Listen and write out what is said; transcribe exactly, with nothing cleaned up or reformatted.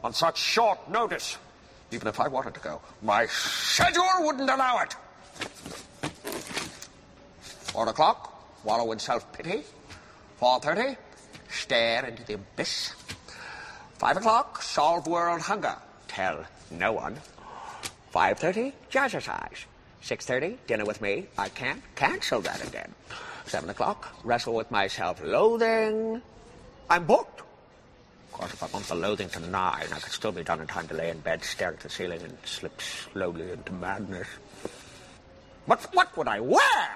on such short notice. Even if I wanted to go, my schedule wouldn't allow it. Four o'clock, wallow in self-pity. Four thirty, stare into the abyss. Five o'clock, solve world hunger. Tell no one. Five thirty, jazzercise. Six thirty, dinner with me. I can't cancel that again. Seven o'clock, wrestle with my self-loathing. I'm booked. Of course, if I want the loathing to nine, I could still be done in time to lay in bed, stare at the ceiling, and slip slowly into madness. But what would I wear?